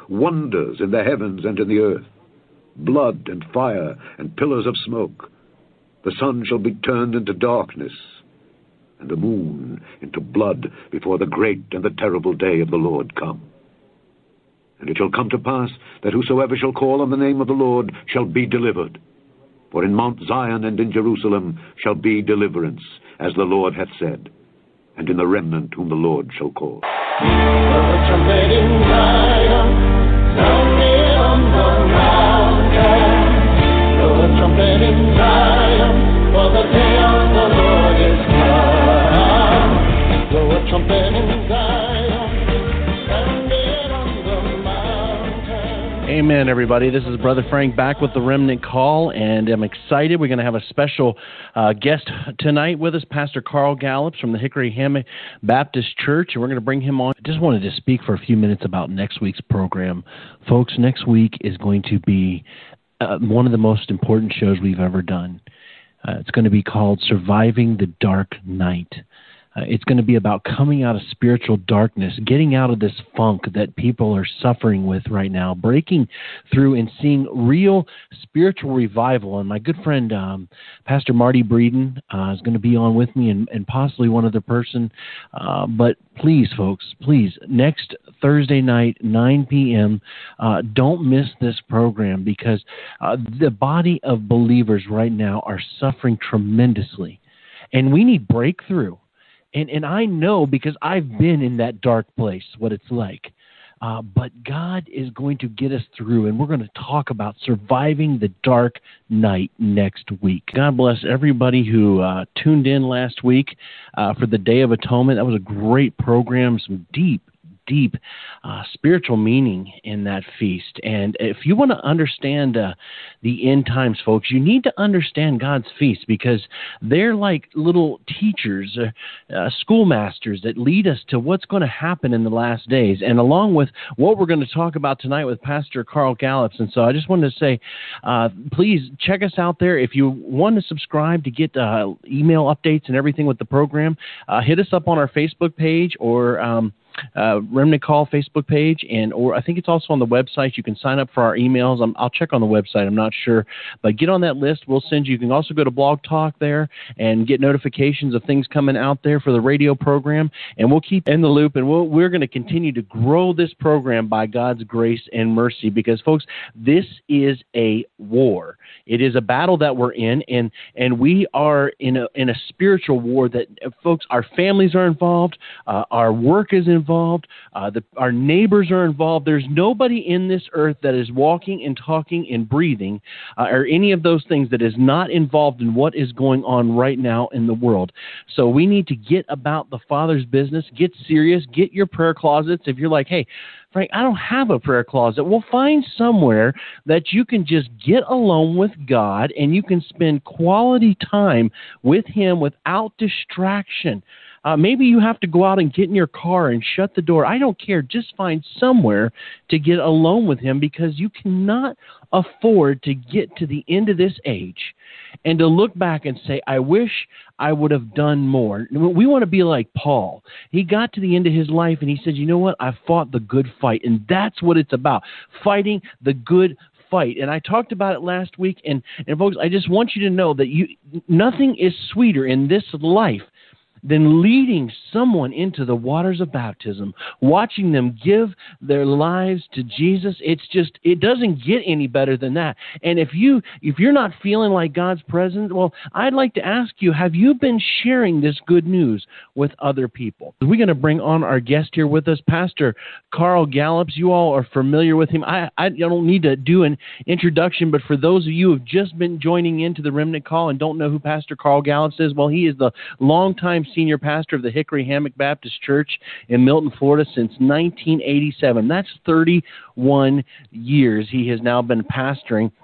wonders in the heavens and in the earth, blood and fire and pillars of smoke. The sun shall be turned into darkness, and the moon into blood before the great and the terrible day of the Lord come. And it shall come to pass that whosoever shall call on the name of the Lord shall be delivered. For in Mount Zion and in Jerusalem shall be deliverance, as the Lord hath said, and in the remnant whom the Lord shall call. Amen, everybody. This is Brother Frank back with the Remnant Call, and I'm excited. We're going to have a special guest tonight with us, Pastor Carl Gallups from the Hickory Hammock Baptist Church, and we're going to bring him on. I just wanted to speak for a few minutes about next week's program. Folks, next week is going to be one of the most important shows we've ever done. It's going to be called Surviving the Dark Night. It's going to be about coming out of spiritual darkness, getting out of this funk that people are suffering with right now, breaking through and seeing real spiritual revival. And my good friend, Pastor Marty Breeden, is going to be on with me and possibly one other person. But please, folks, please, next Thursday night, 9 p.m., don't miss this program, because the body of believers right now are suffering tremendously, and we need breakthrough. And I know, because I've been in that dark place, what it's like. But God is going to get us through, and we're going to talk about surviving the dark night next week. God bless everybody who tuned in last week for the Day of Atonement. That was a great program, some deep spiritual meaning in that feast. And if you want to understand the end times, folks, you need to understand God's feast, because they're like little teachers, schoolmasters that lead us to what's going to happen in the last days, and along with what we're going to talk about tonight with Pastor Carl Gallups. And so I just wanted to say, please check us out there. If you want to subscribe to get email updates and everything with the program, hit us up on our Facebook page, or Remnant Call Facebook page, or I think it's also on the website. You can sign up for our emails. I'll check on the website. I'm not sure, but get on that list. We'll send you. You can also go to Blog Talk there and get notifications of things coming out there for the radio program, and we'll keep in the loop. And we're going to continue to grow this program by God's grace and mercy, because, folks, this is a war. It is a battle that we're in, and we are in a spiritual war that, folks, our families are involved, our work is involved, our neighbors are involved. There's nobody in this earth that is walking and talking and breathing, or any of those things, that is not involved in what is going on right now in the world. So we need to get about the Father's business, get serious, get your prayer closets. If you're like, hey, Frank, I don't have a prayer closet, we'll find somewhere that you can just get alone with God, and you can spend quality time with Him without distraction. Maybe you have to go out and get in your car and shut the door. I don't care. Just find somewhere to get alone with Him, because you cannot afford to get to the end of this age and to look back and say, I wish I would have done more. We want to be like Paul. He got to the end of his life and he said, you know what? I fought the good fight. And that's what it's about, fighting the good fight. And I talked about it last week. And folks, I just want you to know that nothing is sweeter in this life than leading someone into the waters of baptism, watching them give their lives to Jesus. It doesn't get any better than that. And if you're not feeling like God's presence, well, I'd like to ask you, have you been sharing this good news with other people? We're going to bring on our guest here with us, Pastor Carl Gallups. You all are familiar with him. I don't need to do an introduction, but for those of you who have just been joining into the Remnant Call and don't know who Pastor Carl Gallups is, well, he is the longtime senior pastor of the Hickory Hammock Baptist Church in Milton, Florida since 1987. That's 31 years he has now been pastoring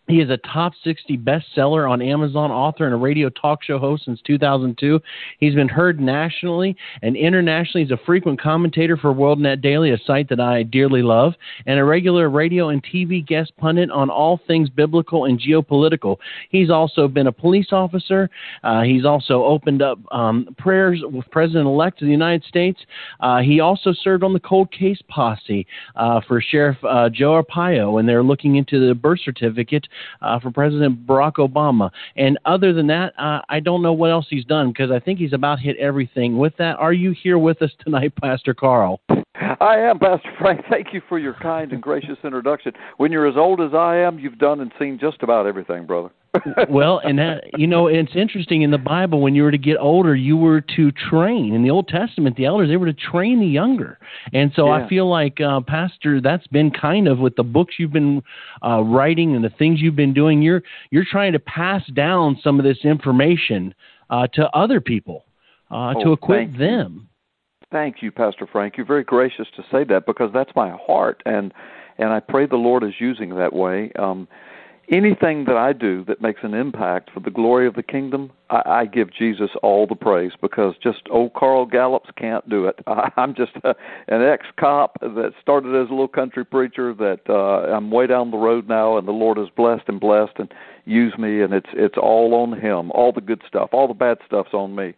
He is a top 60 bestseller on Amazon, author and a radio talk show host since 2002. He's been heard nationally and internationally. He's a frequent commentator for WorldNet Daily, a site that I dearly love, and a regular radio and TV guest pundit on all things biblical and geopolitical. He's also been a police officer. He's also opened up prayers with President-elect of the United States. He also served on the cold case posse for Sheriff Joe Arpaio, and they're looking into the birth certificate for President Barack Obama. And other than that, I don't know what else he's done, because I think he's about hit everything. With that, are you here with us tonight, Pastor Carl? I am, Pastor Frank. Thank you for your kind and gracious introduction. When you're as old as I am, you've done and seen just about everything, brother. Well, and that, it's interesting in the Bible, when you were to get older, you were to train. In the Old Testament, the elders, they were to train the younger. And so I feel like, Pastor, that's been kind of with the books you've been writing and the things you've been doing. You're trying to pass down some of this information to other people to equip them. Thank you, Pastor Frank. You're very gracious to say that, because that's my heart, and I pray the Lord is using that way. Anything that I do that makes an impact for the glory of the kingdom, I give Jesus all the praise, because just old Carl Gallups can't do it. I'm just an ex-cop that started as a little country preacher that I'm way down the road now, and the Lord has blessed and used me, and it's all on Him. All the good stuff, all the bad stuff's on me.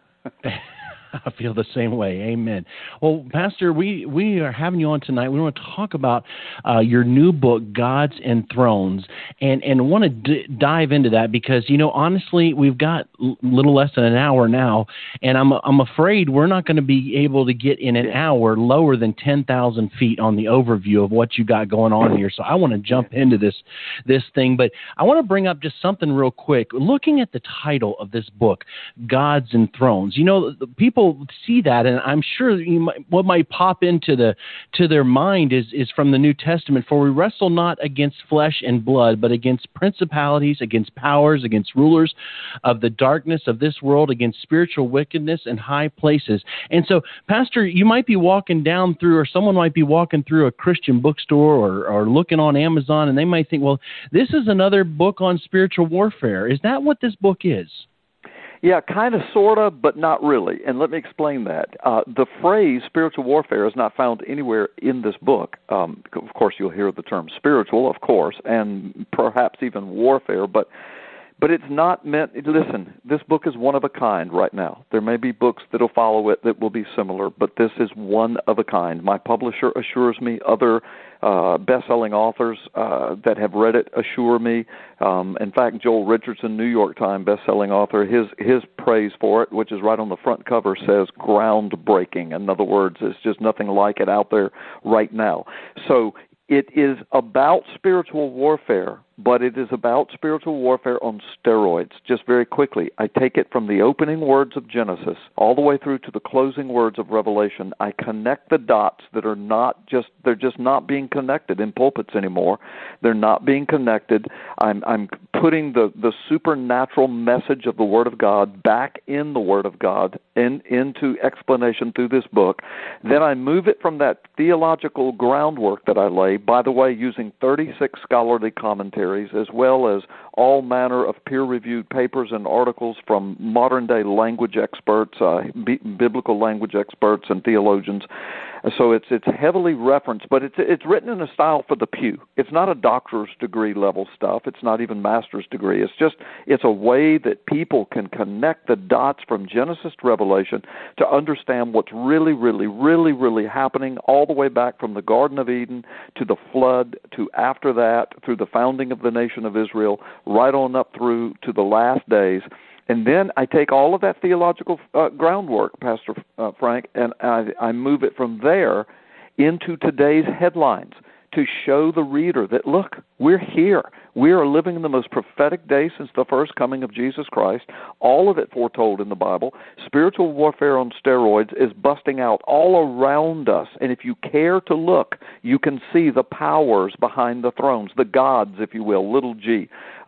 I feel the same way. Amen. Well, Pastor, we are having you on tonight. We want to talk about your new book, Gods and Thrones, and want to dive into that, because, honestly, we've got a little less than an hour now, and I'm afraid we're not going to be able to get in an hour lower than 10,000 feet on the overview of what you got going on here. So I want to jump into this thing, but I want to bring up just something real quick. Looking at the title of this book, Gods and Thrones, the people see that, and I'm sure what might pop into their mind is from the New Testament. For we wrestle not against flesh and blood, but against principalities, against powers, against rulers of the darkness of this world, against spiritual wickedness in high places. And so, Pastor, you might be walking down through, or someone might be walking through a Christian bookstore or looking on Amazon, and they might think, well, this is another book on spiritual warfare. Is that what this book is? Yeah, kind of, sort of, but not really. And let me explain that. The phrase spiritual warfare is not found anywhere in this book. Of course, you'll hear the term spiritual, of course, and perhaps even warfare, but it's not meant. Listen, this book is one of a kind right now. There may be books that will follow it that will be similar, but this is one of a kind. My publisher assures me, other best-selling authors that have read it assure me. In fact, Joel Richardson, New York Times best-selling author, his praise for it, which is right on the front cover, says groundbreaking. In other words, it's just nothing like it out there right now. So it is about spiritual warfare, but it is about spiritual warfare on steroids. Just very quickly, I take it from the opening words of Genesis all the way through to the closing words of Revelation. I connect the dots that are they're just not being connected in pulpits anymore. They're not being connected. I'm putting the supernatural message of the Word of God back in the Word of God into explanation through this book. Then I move it from that theological groundwork that I lay, by the way, using 36 scholarly commentaries, as well as all manner of peer-reviewed papers and articles from modern-day language experts, biblical language experts and theologians. So it's heavily referenced, but it's written in a style for the pew. It's not a doctor's degree level stuff. It's not even master's degree. It's a way that people can connect the dots from Genesis to Revelation to understand what's really, really, really, really happening all the way back from the Garden of Eden to the flood, to after that, through the founding of the nation of Israel, right on up through to the last days. And then I take all of that theological groundwork, Pastor Frank, and I move it from there into today's headlines to show the reader that, look, we're here. We are living in the most prophetic day since the first coming of Jesus Christ, all of it foretold in the Bible. Spiritual warfare on steroids is busting out all around us. And if you care to look, you can see the powers behind the thrones, the gods, if you will, little g.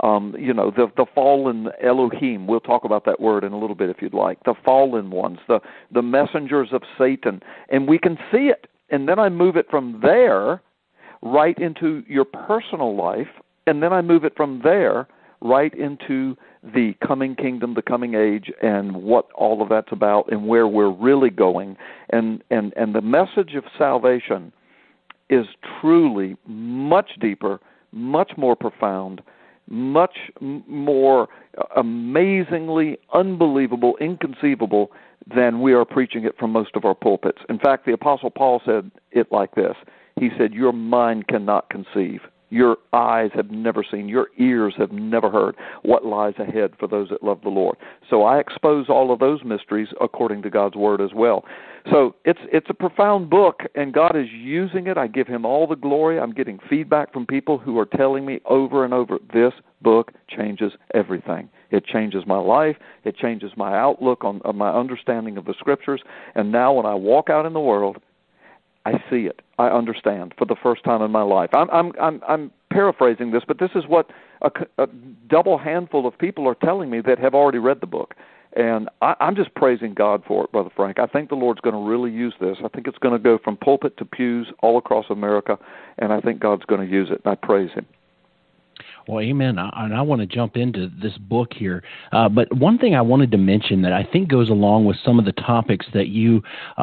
The fallen Elohim. We'll talk about that word in a little bit if you'd like. The fallen ones, the messengers of Satan. And we can see it. And then I move it from there right into your personal life and then I move it from there right into the coming kingdom, the coming age, and what all of that's about, and where we're really going. And the message of salvation is truly much deeper, much more profound, much more amazingly unbelievable, inconceivable than we are preaching it from most of our pulpits. In fact, the Apostle Paul said it like this. He said, your mind cannot conceive. Your eyes have never seen, your ears have never heard what lies ahead for those that love the Lord. So I expose all of those mysteries according to God's Word as well. So it's a profound book, and God is using it. I give Him all the glory. I'm getting feedback from people who are telling me over and over, this book changes everything. It changes my life. It changes my outlook on my understanding of the Scriptures. And now when I walk out in the world, I see it. I understand for the first time in my life. I'm paraphrasing this, but this is what a double handful of people are telling me that have already read the book. And I'm just praising God for it, Brother Frank. I think the Lord's going to really use this. I think it's going to go from pulpit to pews all across America, and I think God's going to use it, and I praise Him. Well, amen. And I want to jump into this book here. But one thing I wanted to mention that I think goes along with some of the topics that you,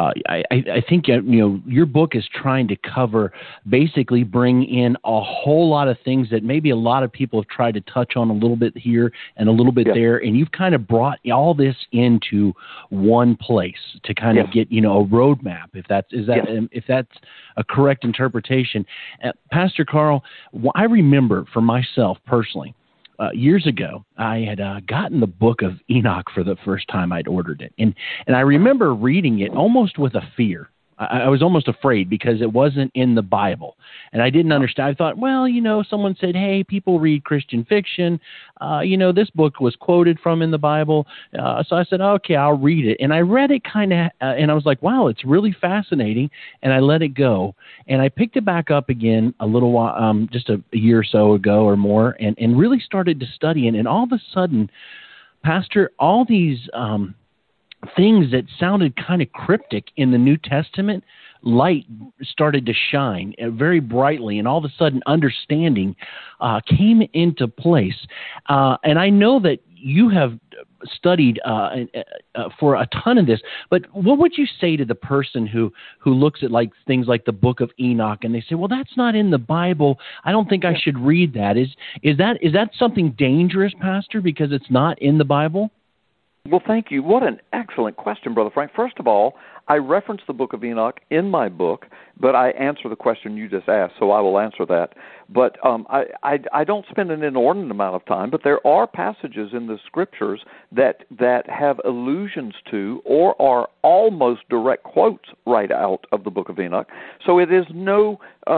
I think, your book is trying to cover, basically bring in a whole lot of things that maybe a lot of people have tried to touch on a little bit here and a little bit there. And you've kind of brought all this into one place to kind of get, a roadmap, if that's a correct interpretation. Pastor Carl, I remember for myself personally, years ago, I had gotten the book of Enoch for the first time. I'd ordered it. And I remember reading it almost with a fear. I was almost afraid because it wasn't in the Bible. And I didn't understand. I thought, well, someone said, hey, people read Christian fiction. This book was quoted from in the Bible. So I said, okay, I'll read it. And I read it kind of, and I was like, wow, it's really fascinating. And I let it go. And I picked it back up again a little while, just a year or so ago or more, and really started to study it. And all of a sudden, Pastor, all these things that sounded kind of cryptic in the New Testament, light started to shine very brightly, and all of a sudden understanding came into place. And I know that you have studied for a ton of this, but what would you say to the person who looks at things like the book of Enoch and they say, well, that's not in the Bible. I don't think I should read that. Is that something dangerous, Pastor, because it's not in the Bible? Well, thank you. What an excellent question, Brother Frank. First of all, I reference the book of Enoch in my book, but I answer the question you just asked, so I will answer that. But I don't spend an inordinate amount of time, but there are passages in the Scriptures that have allusions to or are almost direct quotes right out of the book of Enoch. So it is no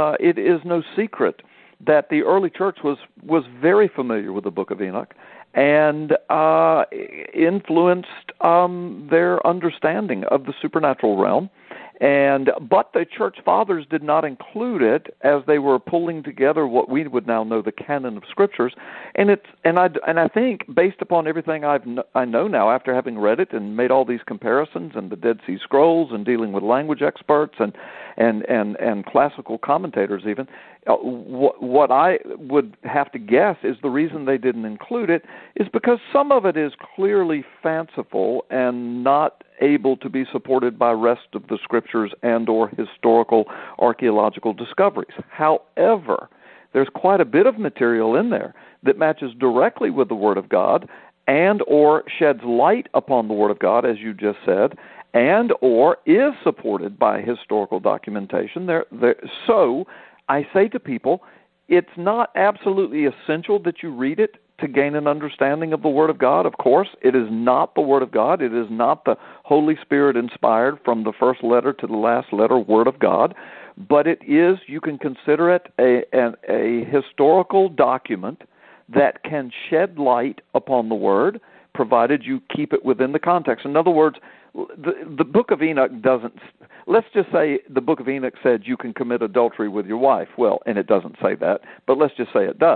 secret that the early church was very familiar with the book of Enoch and influenced their understanding of the supernatural realm. But the church fathers did not include it as they were pulling together what we would now know the canon of scriptures. And I think based upon everything I know now after having read it and made all these comparisons and the Dead Sea Scrolls and dealing with language experts and classical commentators even, what I would have to guess is the reason they didn't include it is because some of it is clearly fanciful and not able to be supported by rest of the scriptures and or historical archaeological discoveries. However, there's quite a bit of material in there that matches directly with the Word of God and or sheds light upon the Word of God, as you just said, and or is supported by historical documentation. So I say to people, it's not absolutely essential that you read it to gain an understanding of the Word of God. Of course, it is not the Word of God. It is not the Holy Spirit inspired from the first letter to the last letter Word of God. But it is, you can consider it a historical document that can shed light upon the Word, provided you keep it within the context. In other words, the book of Enoch doesn't, let's just say the book of Enoch said you can commit adultery with your wife. Well, and it doesn't say that, but let's just say it does.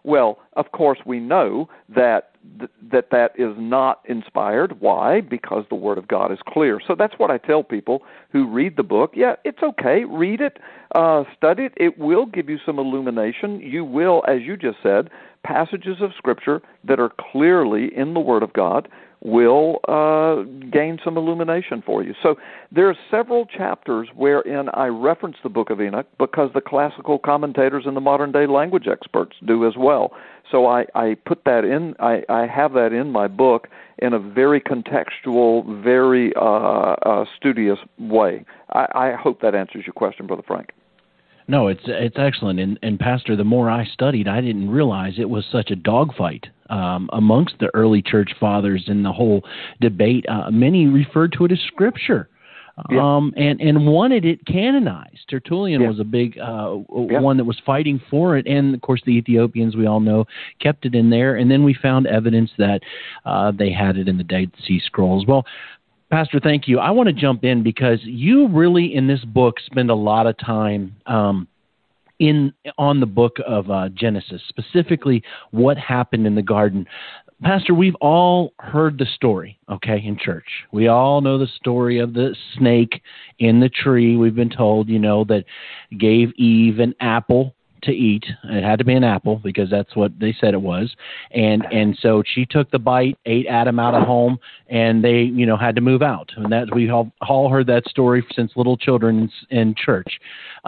Well, of course, we know that that is not inspired. Why? Because the Word of God is clear. So that's what I tell people who read the book. Yeah, it's okay. Read it, study it. It will give you some illumination. You will, as you just said, passages of Scripture that are clearly in the Word of God will gain some illumination for you. So there are several chapters wherein I reference the Book of Enoch because the classical commentators and the modern-day language experts do as well. So I put that in, I have that in my book in a very contextual, very studious way. I hope that answers your question, Brother Frank. No, it's excellent. And Pastor, the more I studied, I didn't realize it was such a dogfight amongst the early church fathers in the whole debate. Many referred to it as Scripture. And wanted it canonized. Tertullian was a big one that was fighting for it, and of course the Ethiopians, we all know, kept it in there. And then we found evidence that they had it in the Dead Sea Scrolls. Well, Pastor, thank you. I want to jump in because you really, in this book, spend a lot of time on the book of Genesis, specifically what happened in the garden. Pastor, we've all heard the story, okay, in church. We all know the story of the snake in the tree. We've been told, that gave Eve an apple to eat. It had to be an apple because that's what they said it was. And so she took the bite, ate Adam out of home, and they, had to move out. And that we all heard that story since little children in church.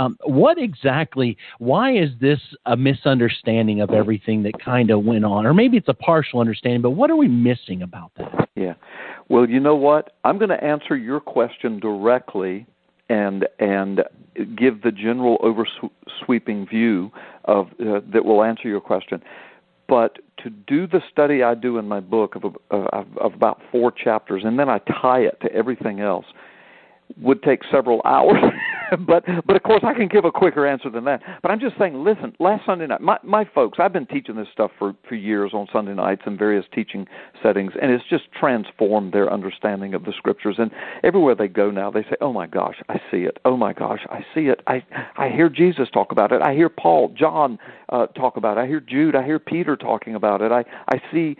Why is this a misunderstanding of everything that kind of went on? Or maybe it's a partial understanding, but what are we missing about that? Yeah. Well, you know what? I'm going to answer your question directly and give the general oversweeping view of that will answer your question. But to do the study I do in my book of about 4 chapters, and then I tie it to everything else, would take several hours. but of course I can give a quicker answer than that. But I'm just saying, listen, last Sunday night, my folks, I've been teaching this stuff for years on Sunday nights in various teaching settings, and it's just transformed their understanding of the Scriptures. And everywhere they go now, they say, oh my gosh, I see it. Oh my gosh, I see it. I hear Jesus talk about it. I hear Paul, John talk about it. I hear Jude. I hear Peter talking about it. I see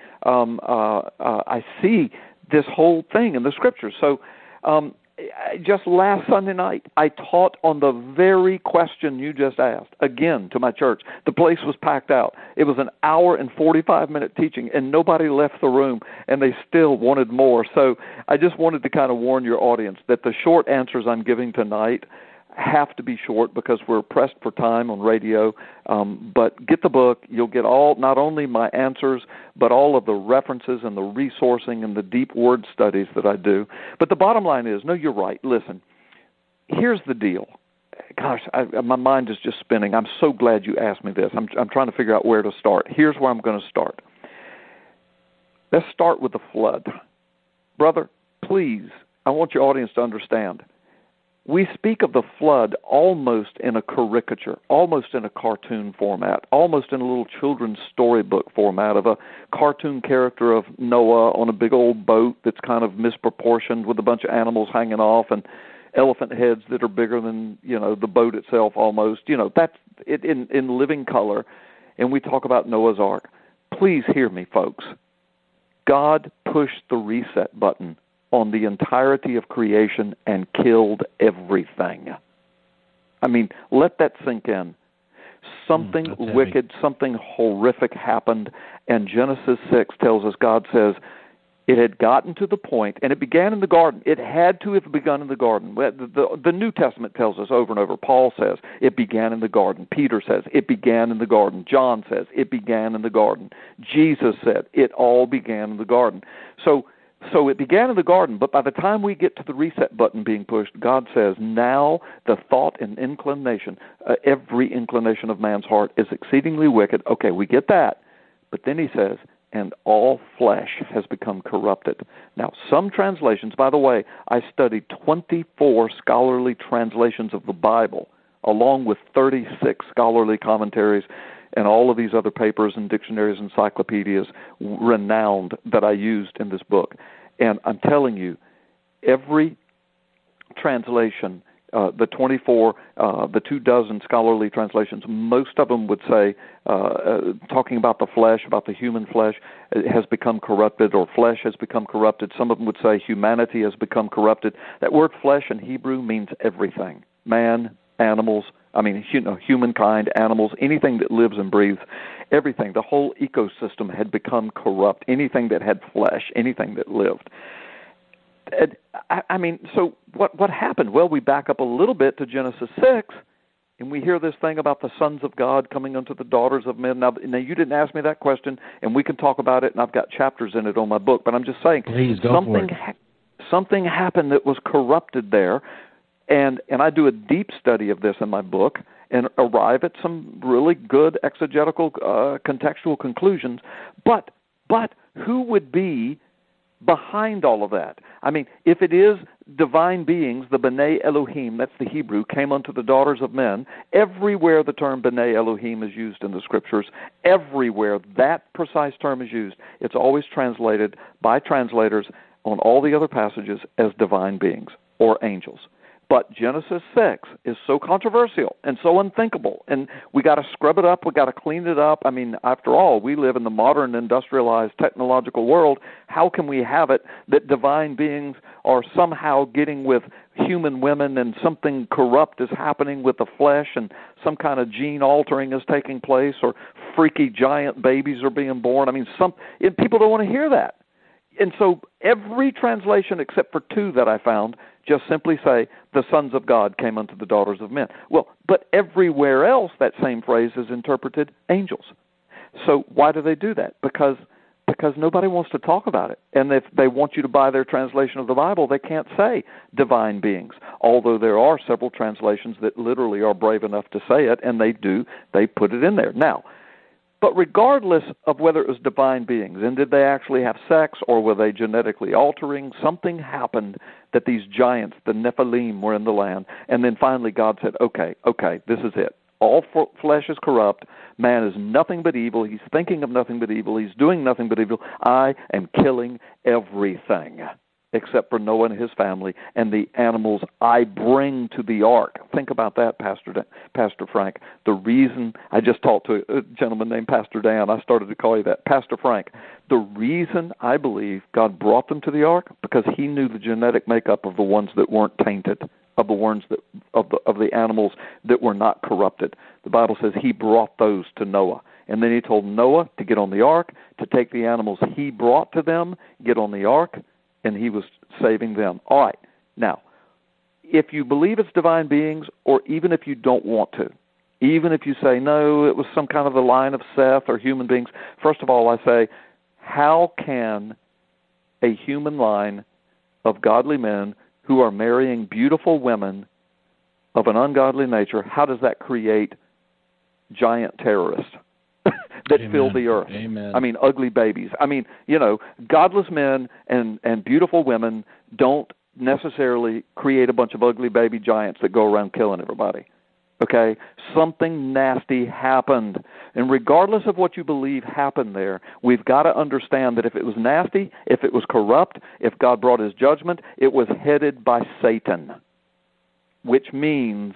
this whole thing in the Scriptures. So just last Sunday night, I taught on the very question you just asked, again, to my church. The place was packed out. It was an hour and 45-minute teaching, and nobody left the room, and they still wanted more. So I just wanted to kind of warn your audience that the short answers I'm giving tonight have to be short because we're pressed for time on radio. But get the book. You'll get not only my answers, but all of the references and the resourcing and the deep word studies that I do. But the bottom line is, no, you're right. Listen, here's the deal. Gosh, my mind is just spinning. I'm so glad you asked me this. I'm trying to figure out where to start. Here's where I'm going to start. Let's start with the flood. Brother, please, I want your audience to understand. We speak of the flood almost in a caricature, almost in a cartoon format, almost in a little children's storybook format of a cartoon character of Noah on a big old boat that's kind of misproportioned with a bunch of animals hanging off and elephant heads that are bigger than, the boat itself almost. That's it in living color. And we talk about Noah's Ark. Please hear me, folks. God pushed the reset button on the entirety of creation and killed everything. I mean, let that sink in. Something wicked, something horrific happened, and Genesis 6 tells us, God says, it had gotten to the point, and it began in the garden. It had to have begun in the garden. The New Testament tells us over and over. Paul says, it began in the garden. Peter says, it began in the garden. John says, it began in the garden. Jesus said, it all began in the garden. So it began in the garden, but by the time we get to the reset button being pushed, God says, now the thought and inclination, every inclination of man's heart is exceedingly wicked. Okay, we get that. But then he says, and all flesh has become corrupted. Now, some translations, by the way, I studied 24 scholarly translations of the Bible, along with 36 scholarly commentaries and all of these other papers and dictionaries, encyclopedias, renowned, that I used in this book. And I'm telling you, every translation the 24, the 24 scholarly translations, most of them would say, talking about the flesh, about the human flesh, has become corrupted, or flesh has become corrupted. Some of them would say humanity has become corrupted. That word flesh in Hebrew means everything. Man, animals, humankind, animals, anything that lives and breathes, everything. The whole ecosystem had become corrupt. Anything that had flesh, anything that lived. So what happened? Well, we back up a little bit to Genesis 6, and we hear this thing about the sons of God coming unto the daughters of men. Now, you didn't ask me that question, and we can talk about it, and I've got chapters in it on my book, but I'm just saying, please go for it. Something happened that was corrupted there, and I do a deep study of this in my book and arrive at some really good exegetical, contextual conclusions. But who would be behind all of that? If it is divine beings, the B'nai Elohim, that's the Hebrew, came unto the daughters of men, everywhere the term B'nai Elohim is used in the Scriptures, everywhere that precise term is used, it's always translated by translators on all the other passages as divine beings or angels. But Genesis 6 is so controversial and so unthinkable, and we got to scrub it up, we got to clean it up. After all, we live in the modern, industrialized, technological world. How can we have it that divine beings are somehow getting with human women and something corrupt is happening with the flesh and some kind of gene altering is taking place, or freaky giant babies are being born? People don't want to hear that. And so every translation except for two that I found just simply say, the sons of God came unto the daughters of men. Well, but everywhere else that same phrase is interpreted angels. So why do they do that? Because nobody wants to talk about it. And if they want you to buy their translation of the Bible, they can't say divine beings, although there are several translations that literally are brave enough to say it, and they put it in there. Now, but regardless of whether it was divine beings, and did they actually have sex, or were they genetically altering, something happened that these giants, the Nephilim, were in the land. And then finally God said, okay, this is it. All flesh is corrupt. Man is nothing but evil. He's thinking of nothing but evil. He's doing nothing but evil. I am killing everything except for Noah and his family and the animals I bring to the ark. Think about that, Pastor Frank. The reason I just talked to a gentleman named Pastor Dan, I started to call you that, Pastor Frank. The reason I believe God brought them to the ark, because he knew the genetic makeup of the ones that weren't tainted, of the ones that of the animals that were not corrupted. The Bible says he brought those to Noah. And then he told Noah to get on the ark, to take the animals he brought to them, get on the ark, and he was saving them. All right. Now, if you believe it's divine beings, or even if you don't want to, even if you say, no, it was some kind of the line of Seth or human beings, first of all, I say, how can a human line of godly men who are marrying beautiful women of an ungodly nature, how does that create giant terrorists that fill the earth? Amen. Ugly babies. Godless men and beautiful women don't necessarily create a bunch of ugly baby giants that go around killing everybody. Okay? Something nasty happened. And regardless of what you believe happened there, we've got to understand that if it was nasty, if it was corrupt, if God brought his judgment, it was headed by Satan, which means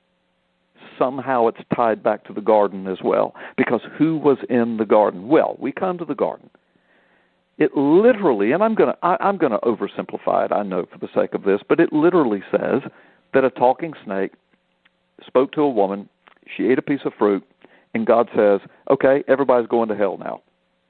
somehow it's tied back to the garden as well. Because who was in the garden? Well, we come to the garden. It literally, and I'm going to oversimplify it, I know, for the sake of this, but it literally says that a talking snake spoke to a woman, she ate a piece of fruit, and God says, okay, everybody's going to hell now.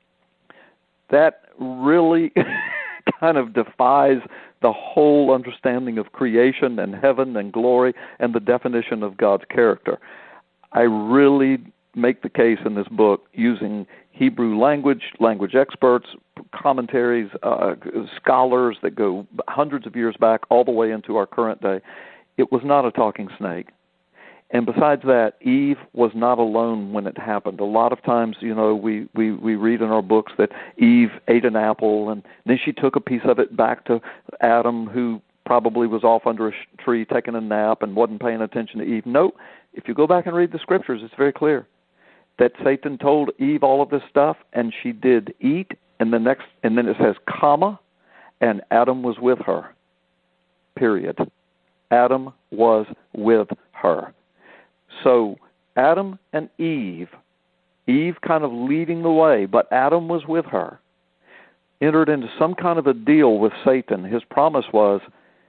That really kind of defies the whole understanding of creation and heaven and glory and the definition of God's character. I really make the case in this book using Hebrew language experts, commentaries, scholars that go hundreds of years back all the way into our current day. It was not a talking snake. And besides that, Eve was not alone when it happened. A lot of times, we read in our books that Eve ate an apple, and then she took a piece of it back to Adam, who probably was off under a tree taking a nap and wasn't paying attention to Eve. No, if you go back and read the scriptures, it's very clear that Satan told Eve all of this stuff, and she did eat, and then it says, comma, and Adam was with her, period. Adam was with her. So Adam and Eve kind of leading the way, but Adam was with her, entered into some kind of a deal with Satan. His promise was,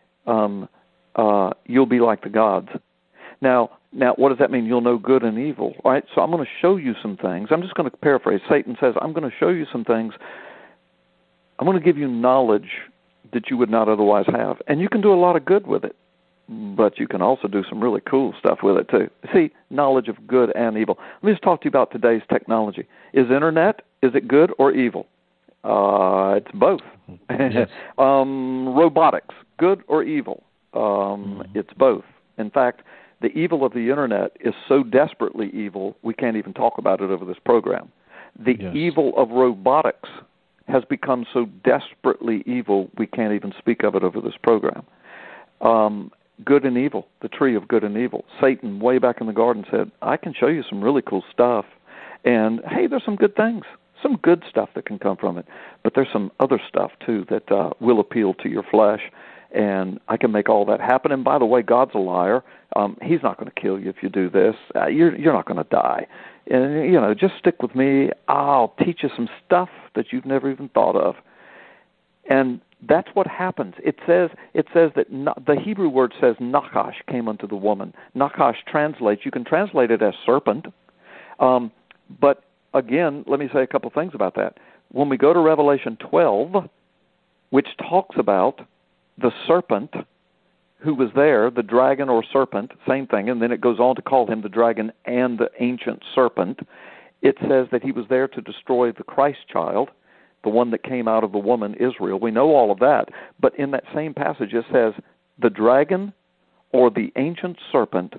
you'll be like the gods. Now, what does that mean? You'll know good and evil. All right, so I'm going to show you some things. I'm just going to paraphrase. Satan says, I'm going to show you some things. I'm going to give you knowledge that you would not otherwise have. And you can do a lot of good with it, but you can also do some really cool stuff with it, too. See, knowledge of good and evil. Let me just talk to you about today's technology. Is Internet, is it good or evil? It's both. Yes. Robotics, good or evil? It's both. In fact, the evil of the Internet is so desperately evil, we can't even talk about it over this program. The evil of robotics has become so desperately evil, we can't even speak of it over this program. Good and evil, the tree of good and evil. Satan, way back in the garden, said, I can show you some really cool stuff. And, hey, there's some good things, some good stuff that can come from it. But there's some other stuff, too, that will appeal to your flesh. And I can make all that happen. And, by the way, God's a liar. He's not going to kill you if you do this. You're not going to die. And, just stick with me. I'll teach you some stuff that you've never even thought of. And that's what happens. It says that the Hebrew word says Nachash came unto the woman. Nachash translates. You can translate it as serpent. But, again, let me say a couple things about that. When we go to Revelation 12, which talks about the serpent who was there, the dragon or serpent, same thing, and then it goes on to call him the dragon and the ancient serpent. It says that he was there to destroy the Christ child, the one that came out of the woman Israel. We know all of that. But in that same passage it says the dragon or the ancient serpent,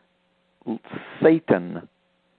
Satan.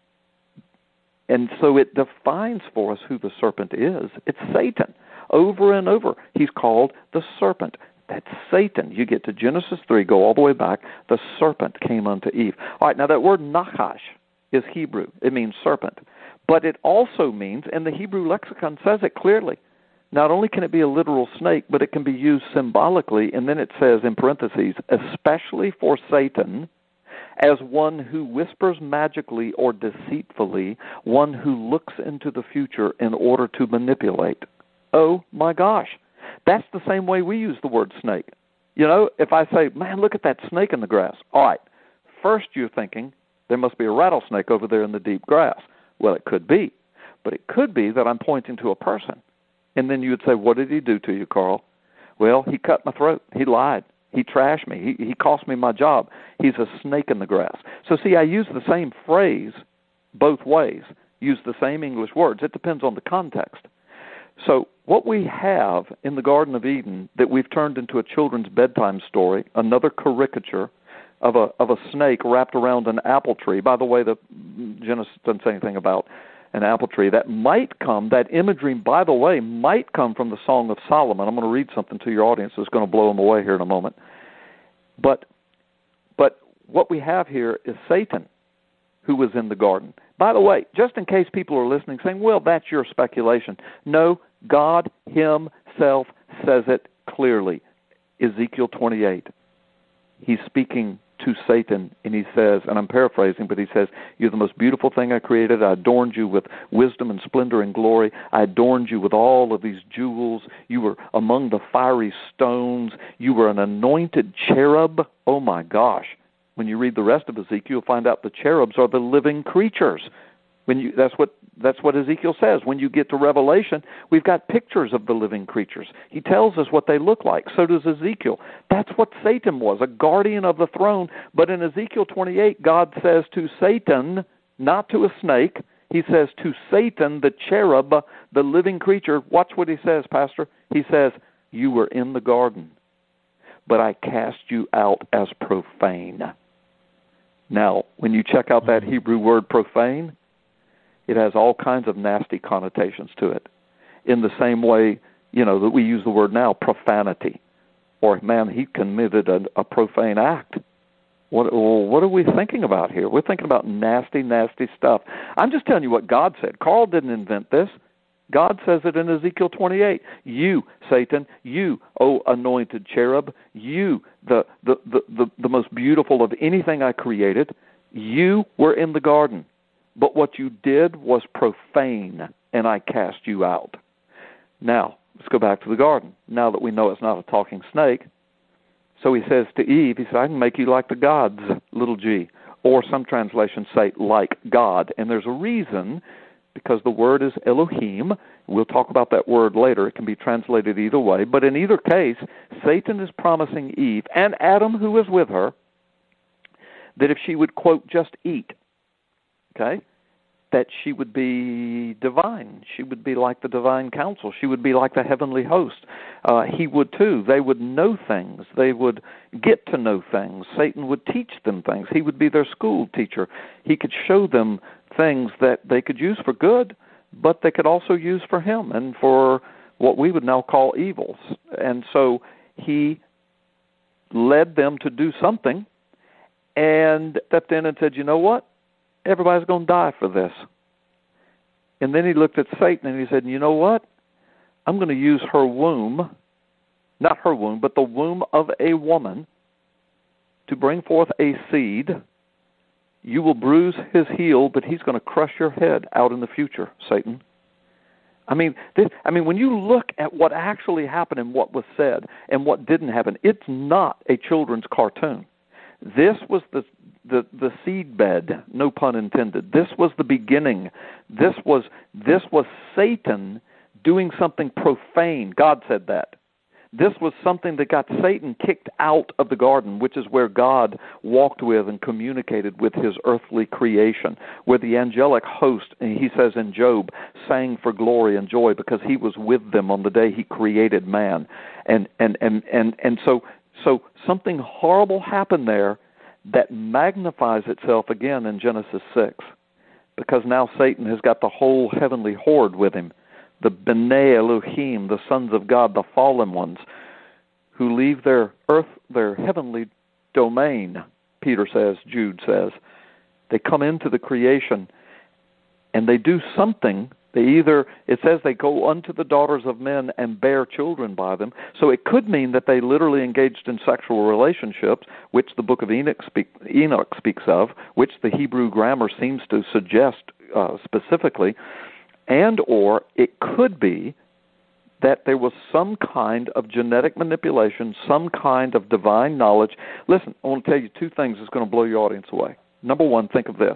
And so it defines for us who the serpent is. It's Satan. Over and over, he's called the serpent. That's Satan. You get to Genesis 3, go all the way back. The serpent came unto Eve. All right, now that word Nachash is Hebrew. It means serpent. But it also means, and the Hebrew lexicon says it clearly, not only can it be a literal snake, but it can be used symbolically. And then it says in parentheses, especially for Satan, as one who whispers magically or deceitfully, one who looks into the future in order to manipulate. Oh, my gosh. That's the same way we use the word snake. If I say, man, look at that snake in the grass. All right, first you're thinking, there must be a rattlesnake over there in the deep grass. Well, it could be. But it could be that I'm pointing to a person. And then you would say, what did he do to you, Carl? Well, he cut my throat. He lied. He trashed me. He cost me my job. He's a snake in the grass. So, see, I use the same phrase both ways, use the same English words. It depends on the context. So what we have in the Garden of Eden that we've turned into a children's bedtime story, another caricature of a snake wrapped around an apple tree. By the way, the Genesis doesn't say anything about an apple tree. That imagery, by the way, might come from the Song of Solomon. I'm going to read something to your audience that's going to blow them away here in a moment. But what we have here is Satan, who was in the garden. By the way, just in case people are listening saying, well, that's your speculation. No, God himself says it clearly. Ezekiel 28. He's speaking to Satan, and he says, and I'm paraphrasing, but he says, you're the most beautiful thing I created. I adorned you with wisdom and splendor and glory. I adorned you with all of these jewels. You were among the fiery stones. You were an anointed cherub. Oh, my gosh. When you read the rest of Ezekiel, you'll find out the cherubs are the living creatures. That's what Ezekiel says. When you get to Revelation, we've got pictures of the living creatures. He tells us what they look like. So does Ezekiel. That's what Satan was, a guardian of the throne. But in Ezekiel 28, God says to Satan, not to a snake, he says to Satan, the cherub, the living creature, watch what he says, Pastor. He says, you were in the garden, but I cast you out as profane. Now, when you check out that Hebrew word profane, it has all kinds of nasty connotations to it. In the same way, that we use the word now, profanity. Or, man, he committed a profane act. What are we thinking about here? We're thinking about nasty, nasty stuff. I'm just telling you what God said. Carl didn't invent this. God says it in Ezekiel 28. You, Satan, you, O anointed cherub, you, the most beautiful of anything I created, you were in the garden. But what you did was profane, and I cast you out. Now, let's go back to the garden, now that we know it's not a talking snake. So he says to Eve, he said, I can make you like the gods, little g. Or some translations say like God. And there's a reason, because the word is Elohim. We'll talk about that word later. It can be translated either way. But in either case, Satan is promising Eve and Adam, who was with her, that if she would, quote, just eat, okay, that she would be divine. She would be like the divine council. She would be like the heavenly host. He would too. They would know things. They would get to know things. Satan would teach them things. He would be their school teacher. He could show them things that they could use for good, but they could also use for him and for what we would now call evils. And so he led them to do something and stepped in and said, you know what? Everybody's going to die for this. And then he looked at Satan and he said, you know what? I'm going to use her womb, not her womb, but the womb of a woman to bring forth a seed. You will bruise his heel, but he's going to crush your head out in the future, Satan. I mean, when you look at what actually happened and what was said and what didn't happen, it's not a children's cartoon. This was the seed bed, no pun intended. This was the beginning. This was Satan doing something profane. God said that. This was something that got Satan kicked out of the garden, which is where God walked with and communicated with his earthly creation, where the angelic host, and he says in Job, sang for glory and joy because he was with them on the day he created man. And so something horrible happened there that magnifies itself again in Genesis 6, because now Satan has got the whole heavenly horde with him, the B'nai Elohim, the sons of God, the fallen ones, who leave their heavenly domain, Peter says, Jude says. They come into the creation, and they do something. It says they go unto the daughters of men and bear children by them. So it could mean that they literally engaged in sexual relationships, which the book of Enoch speaks of, which the Hebrew grammar seems to suggest specifically, and or it could be that there was some kind of genetic manipulation, some kind of divine knowledge. Listen, I want to tell you two things that's going to blow your audience away. Number one, think of this.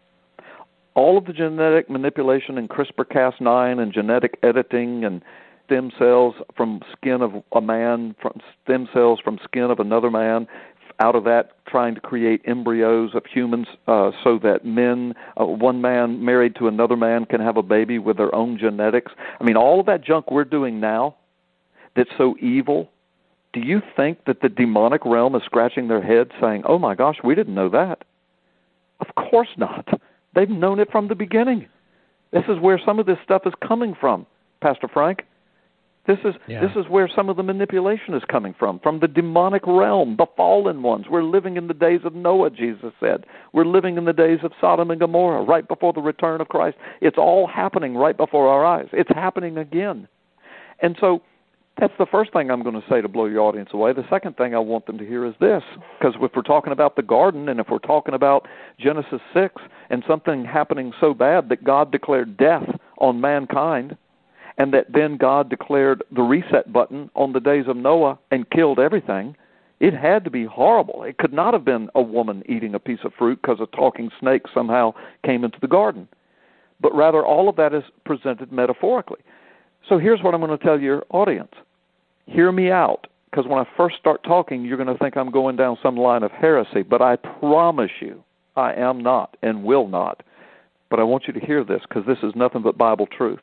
All of the genetic manipulation in CRISPR-Cas9 and genetic editing and stem cells from skin of a man, from stem cells from skin of another man, out of that trying to create embryos of humans so that one man married to another man can have a baby with their own genetics. I mean, all of that junk we're doing now that's so evil, do you think that the demonic realm is scratching their head saying, oh my gosh, we didn't know that? Of course not. They've known it from the beginning. This is where some of this stuff is coming from, Pastor Frank. This is where some of the manipulation is coming from the demonic realm, the fallen ones. We're living in the days of Noah, Jesus said. We're living in the days of Sodom and Gomorrah, right before the return of Christ. It's all happening right before our eyes. It's happening again. And so that's the first thing I'm going to say to blow your audience away. The second thing I want them to hear is this, because if we're talking about the garden and if we're talking about Genesis 6 and something happening so bad that God declared death on mankind, and that then God declared the reset button on the days of Noah and killed everything, it had to be horrible. It could not have been a woman eating a piece of fruit because a talking snake somehow came into the garden. But rather, all of that is presented metaphorically. So here's what I'm going to tell your audience. Hear me out, because when I first start talking, you're going to think I'm going down some line of heresy, but I promise you I am not and will not. But I want you to hear this, because this is nothing but Bible truth.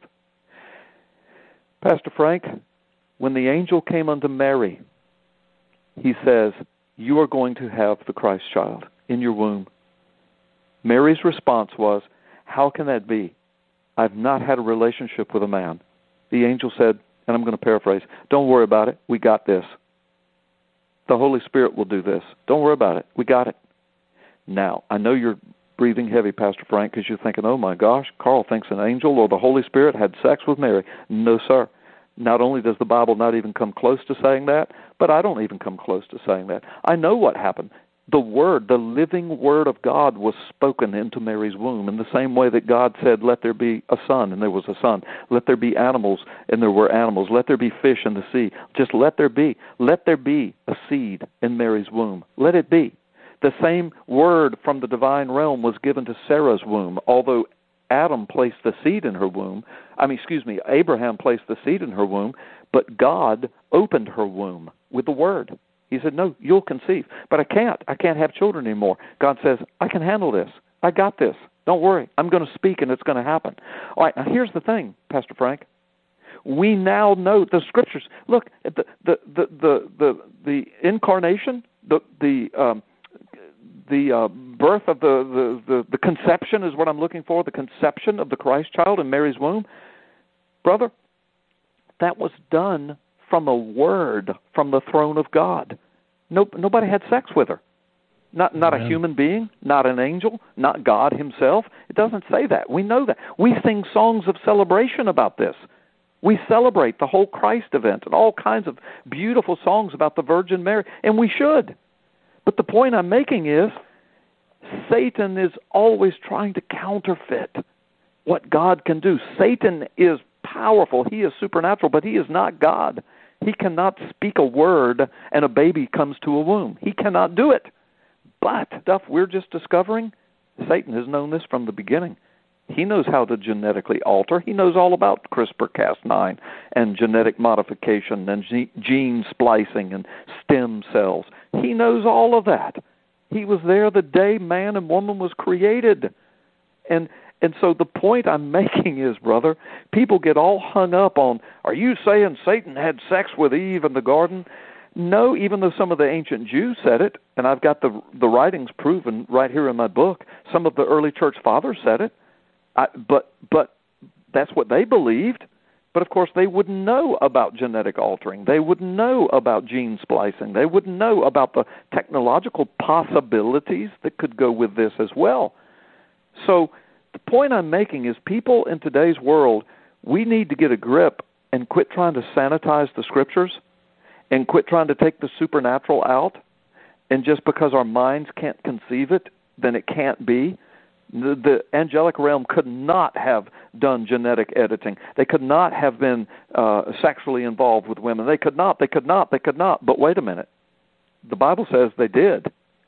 Pastor Frank, when the angel came unto Mary, he says, you are going to have the Christ child in your womb. Mary's response was, how can that be? I've not had a relationship with a man. The angel said, and I'm going to paraphrase, don't worry about it. We got this. The Holy Spirit will do this. Don't worry about it. We got it. Now, I know you're breathing heavy, Pastor Frank, because you're thinking, oh my gosh, Carl thinks an angel or the Holy Spirit had sex with Mary. No, sir. Not only does the Bible not even come close to saying that, but I don't even come close to saying that. I know what happened. The Word, the living Word of God was spoken into Mary's womb in the same way that God said, let there be a son, and there was a son. Let there be animals, and there were animals. Let there be fish in the sea. Just let there be. Let there be a seed in Mary's womb. Let it be. The same word from the divine realm was given to Sarah's womb, although Abraham placed the seed in her womb, but God opened her womb with the Word. He said, no, you'll conceive. But I can't have children anymore. God says, I can handle this. I got this. Don't worry. I'm going to speak and it's going to happen. All right, now here's the thing, Pastor Frank. We now know the Scriptures. Look, the incarnation, the birth of the conception is what I'm looking for, the conception of the Christ child in Mary's womb. Brother, that was done from a word from the throne of God. Nobody had sex with her. Not a human being, not an angel, not God himself. It doesn't say that. We know that. We sing songs of celebration about this. We celebrate the whole Christ event and all kinds of beautiful songs about the Virgin Mary, and we should. But the point I'm making is Satan is always trying to counterfeit what God can do. Satan is powerful. He is supernatural, but he is not God. He cannot speak a word and a baby comes to a womb. He cannot do it. But stuff we're just discovering, Satan has known this from the beginning. He knows how to genetically alter. He knows all about CRISPR-Cas9 and genetic modification and gene splicing and stem cells. He knows all of that. He was there the day man and woman was created. And so the point I'm making is, brother, people get all hung up on, are you saying Satan had sex with Eve in the garden? No, even though some of the ancient Jews said it, and I've got the writings proven right here in my book. Some of the early church fathers said it, but that's what they believed. But, of course, they wouldn't know about genetic altering. They wouldn't know about gene splicing. They wouldn't know about the technological possibilities that could go with this as well. So the point I'm making is people in today's world, we need to get a grip and quit trying to sanitize the Scriptures and quit trying to take the supernatural out. And just because our minds can't conceive it, then it can't be. The angelic realm could not have done genetic editing. They could not have been sexually involved with women. They could not. But wait a minute. The Bible says they did.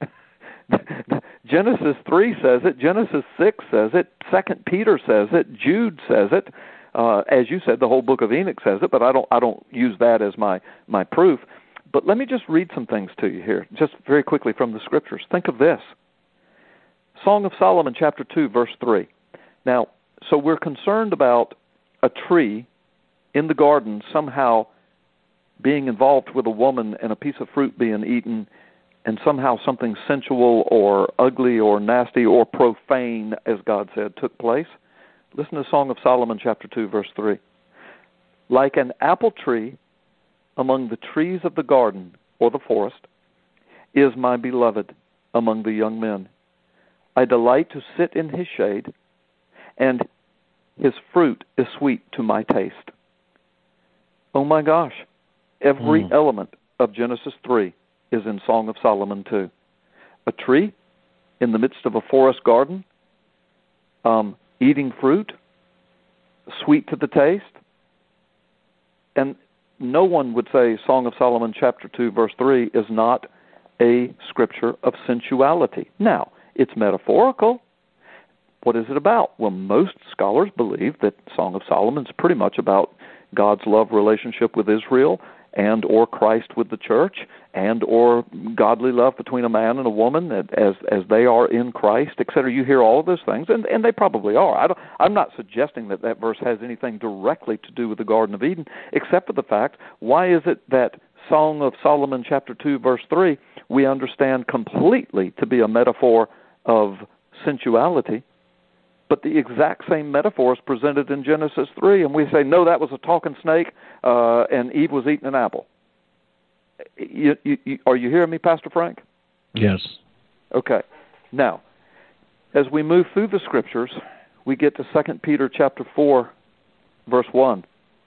Genesis 3 says it. Genesis 6 says it. 2 Peter says it. Jude says it. As you said, the whole book of Enoch says it, but I don't use that as my proof. But let me just read some things to you here, just very quickly from the Scriptures. Think of this. Song of Solomon, chapter 2, verse 3. Now, so we're concerned about a tree in the garden somehow being involved with a woman and a piece of fruit being eaten, and somehow something sensual or ugly or nasty or profane, as God said, took place. Listen to Song of Solomon, chapter 2, verse 3. Like an apple tree among the trees of the garden or the forest is my beloved among the young men. I delight to sit in his shade, and his fruit is sweet to my taste. Oh my gosh, every element of Genesis 3 is in Song of Solomon 2. A tree in the midst of a forest garden, eating fruit, sweet to the taste. And no one would say Song of Solomon chapter 2 verse 3 is not a scripture of sensuality. Now, it's metaphorical. What is it about? Well, most scholars believe that Song of Solomon is pretty much about God's love relationship with Israel and or Christ with the church and or godly love between a man and a woman as they are in Christ, etc. You hear all of those things, and they probably are. I'm not suggesting that verse has anything directly to do with the Garden of Eden, except for the fact, why is it that Song of Solomon chapter 2 verse 3 we understand completely to be a metaphor of sensuality, but the exact same metaphor is presented in Genesis 3, and we say, no, that was a talking snake, and Eve was eating an apple. Are you hearing me, Pastor Frank? Yes. Okay. Now, as we move through the Scriptures, we get to 2 Peter chapter 4, verse 1.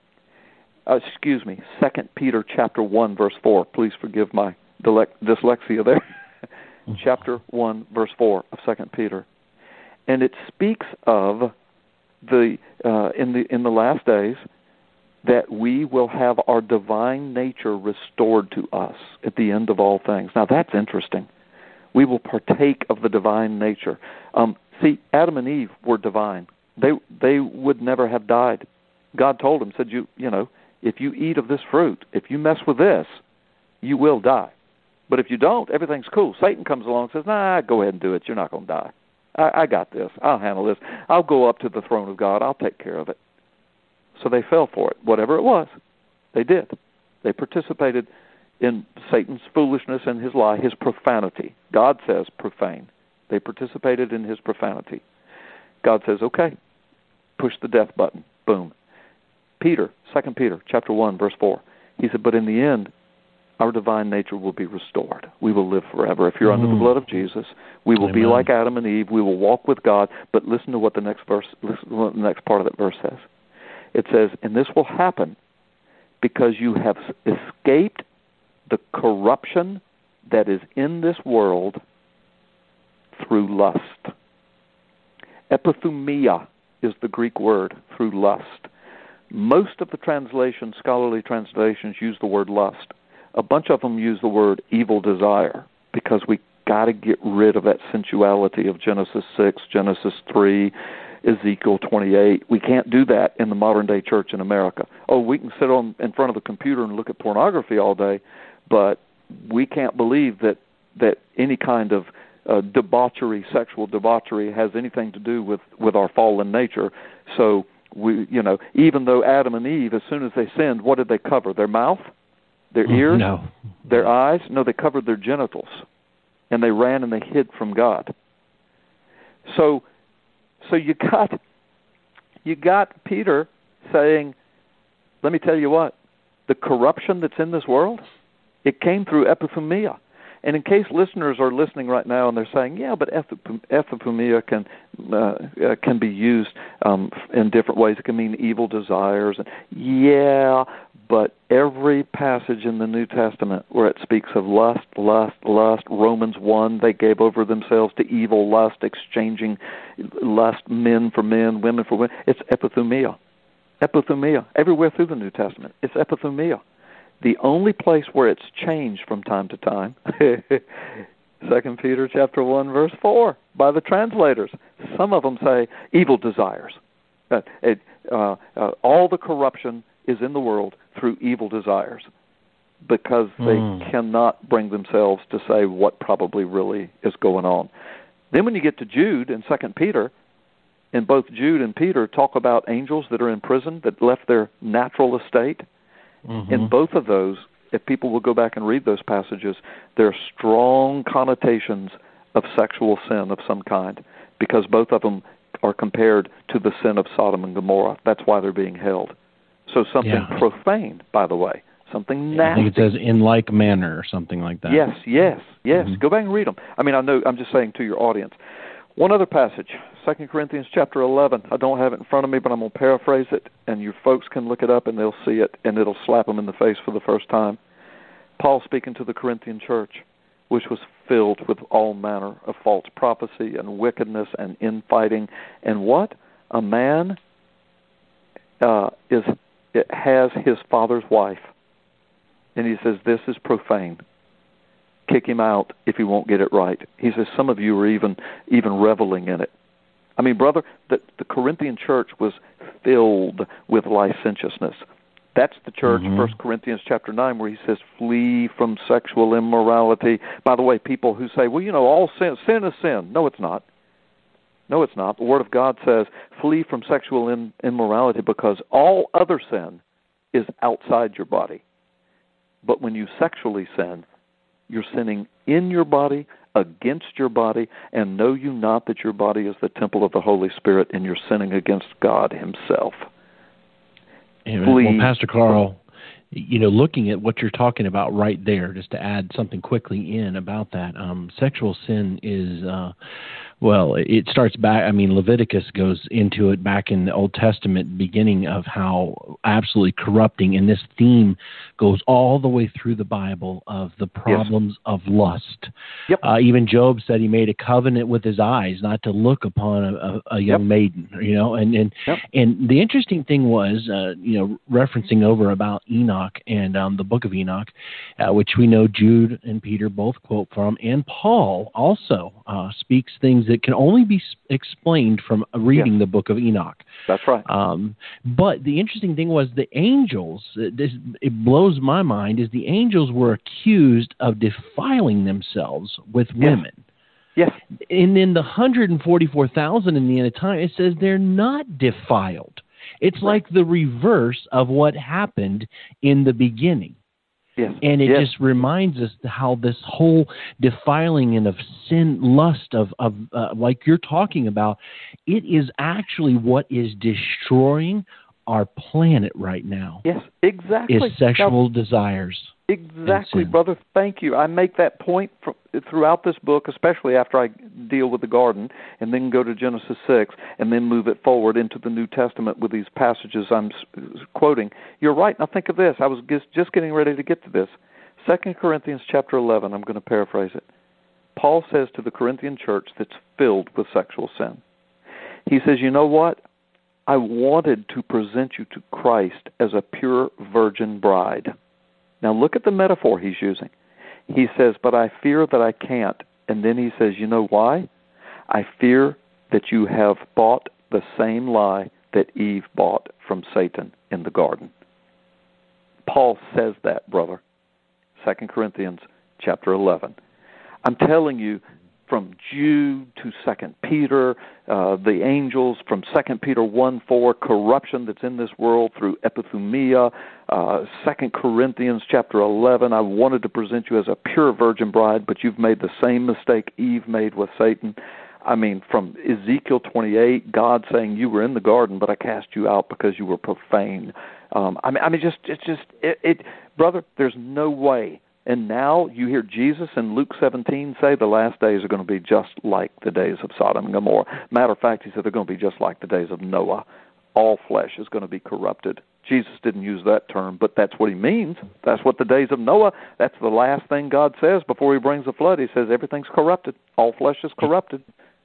2 Peter chapter 1, verse 4. Please forgive my dyslexia there. Chapter 1, verse 4 of 2 Peter. And it speaks of in the last days that we will have our divine nature restored to us at the end of all things. Now that's interesting. We will partake of the divine nature. See, Adam and Eve were divine. They would never have died. God told them, said, you know, if you eat of this fruit, if you mess with this, you will die. But if you don't, everything's cool. Satan comes along and says, nah, go ahead and do it. You're not going to die. I got this. I'll handle this. I'll go up to the throne of God. I'll take care of it. So they fell for it. Whatever it was, they did. They participated in Satan's foolishness and his lie, his profanity. God says profane. They participated in his profanity. God says, okay, push the death button. Boom. Peter, 2 Peter chapter 1, verse 4, he said, but in the end, our divine nature will be restored. We will live forever. If you're under the blood of Jesus, we will be like Adam and Eve. We will walk with God. But listen to what the next part of that verse says. It says, and this will happen because you have escaped the corruption that is in this world through lust. Epithumia is the Greek word, through lust. Most of the scholarly translations use the word lust. A bunch of them use the word evil desire because we got to get rid of that sensuality of Genesis 6, Genesis 3, Ezekiel 28. We can't do that in the modern-day church in America. Oh, we can sit in front of the computer and look at pornography all day, but we can't believe that any kind of sexual debauchery has anything to do with our fallen nature. So we, even though Adam and Eve, as soon as they sinned, what did they cover? Their mouth? Their ears? No. Their eyes? No, they covered their genitals. And they ran and they hid from God. So you got Peter saying, let me tell you what, the corruption that's in this world, it came through epithumia. And in case listeners are listening right now and they're saying, yeah, but epithumia can be used in different ways. It can mean evil desires. Yeah, but every passage in the New Testament where it speaks of lust, Romans 1, they gave over themselves to evil lust, exchanging lust, men for men, women for women. It's epithumia. Epithumia. Everywhere through the New Testament, it's epithumia. The only place where it's changed from time to time, 2 Peter chapter 1, verse 4, by the translators. Some of them say evil desires. All the corruption is in the world through evil desires because they cannot bring themselves to say what probably really is going on. Then when you get to Jude and 2 Peter, and both Jude and Peter talk about angels that are in prison that left their natural estate. In both of those, if people will go back and read those passages, there are strong connotations of sexual sin of some kind because both of them are compared to the sin of Sodom and Gomorrah. That's why they're being held. So something profane, by the way, something nasty. I think it says in like manner or something like that. Yes. Go back and read them. I mean, I know I'm just saying to your audience. One other passage, 2 Corinthians chapter 11. I don't have it in front of me, but I'm going to paraphrase it, and your folks can look it up, and they'll see it, and it'll slap them in the face for the first time. Paul speaking to the Corinthian church, which was filled with all manner of false prophecy and wickedness and infighting. And what? A man has his father's wife, and he says, this is profane. Kick him out if he won't get it right. He says some of you are even reveling in it. I mean, brother, the Corinthian church was filled with licentiousness. That's the church, 1 Corinthians chapter 9, where he says, flee from sexual immorality. By the way, people who say, well, all sin is sin. No, it's not. No, it's not. The Word of God says, flee from sexual immorality because all other sin is outside your body. But when you sexually sin, you're sinning in your body, against your body, and know you not that your body is the temple of the Holy Spirit, and you're sinning against God himself. Well, Pastor Carl, looking at what you're talking about right there, just to add something quickly in about that, sexual sin is Well, it starts back, Leviticus goes into it back in the Old Testament, beginning of how absolutely corrupting, and this theme goes all the way through the Bible of the problems of lust. Yep. Even Job said he made a covenant with his eyes not to look upon a young maiden, and the interesting thing was, referencing over about Enoch and the book of Enoch, which we know Jude and Peter both quote from, and Paul also speaks things that can only be explained from reading the book of Enoch. That's right. But the interesting thing was the angels, it blows my mind, is the angels were accused of defiling themselves with women. Yes. And then the 144,000 in the end of time, it says they're not defiled. It's like the reverse of what happened in the beginning. Yes. And it just reminds us how this whole defiling and of sin, lust of like you're talking about, it is actually what is destroying our planet right now. Yes, exactly. Is sexual desires. Exactly, brother. Thank you. I make that point throughout this book, especially after I deal with the garden, and then go to Genesis 6, and then move it forward into the New Testament with these passages I'm quoting. You're right. Now think of this. I was just getting ready to get to this. 2 Corinthians chapter 11, I'm going to paraphrase it. Paul says to the Corinthian church that's filled with sexual sin, he says, you know what? I wanted to present you to Christ as a pure virgin bride. Now look at the metaphor he's using. He says, but I fear that I can't. And then he says, you know why? I fear that you have bought the same lie that Eve bought from Satan in the garden. Paul says that, brother. 2 Corinthians chapter 11. I'm telling you, from Jude to 2 Peter, the angels, from 2 Peter 1:4, corruption that's in this world through epithumia, 2 Corinthians chapter 11, I wanted to present you as a pure virgin bride, but you've made the same mistake Eve made with Satan. From Ezekiel 28, God saying you were in the garden, but I cast you out because you were profane. Brother, there's no way. And now you hear Jesus in Luke 17 say the last days are going to be just like the days of Sodom and Gomorrah. Matter of fact, he said they're going to be just like the days of Noah. All flesh is going to be corrupted. Jesus didn't use that term, but that's what he means. That's what the days of Noah, that's the last thing God says before he brings the flood. He says everything's corrupted. All flesh is corrupted.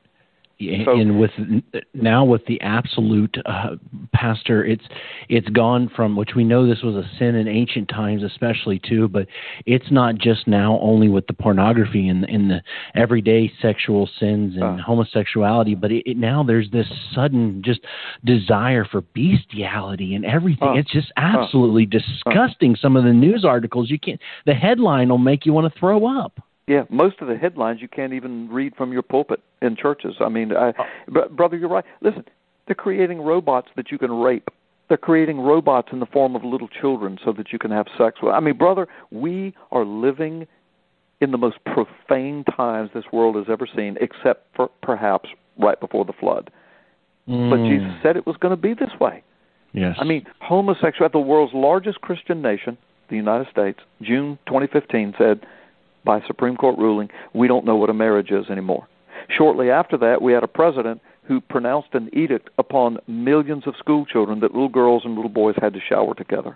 And with the absolute pastor, it's gone from, which we know this was a sin in ancient times, especially too. But it's not just now only with the pornography and the everyday sexual sins and homosexuality, but now there's this sudden just desire for bestiality and everything. It's just absolutely disgusting. Some of the news articles the headline will make you want to throw up. Yeah, most of the headlines you can't even read from your pulpit in churches. Brother, you're right. Listen, they're creating robots that you can rape. They're creating robots in the form of little children so that you can have sex with. Brother, we are living in the most profane times this world has ever seen, except for perhaps right before the flood. But Jesus said it was going to be this way. Yes. Homosexuality, the world's largest Christian nation, the United States, June 2015 said, by Supreme Court ruling, we don't know what a marriage is anymore. Shortly after that, we had a president who pronounced an edict upon millions of school children that little girls and little boys had to shower together.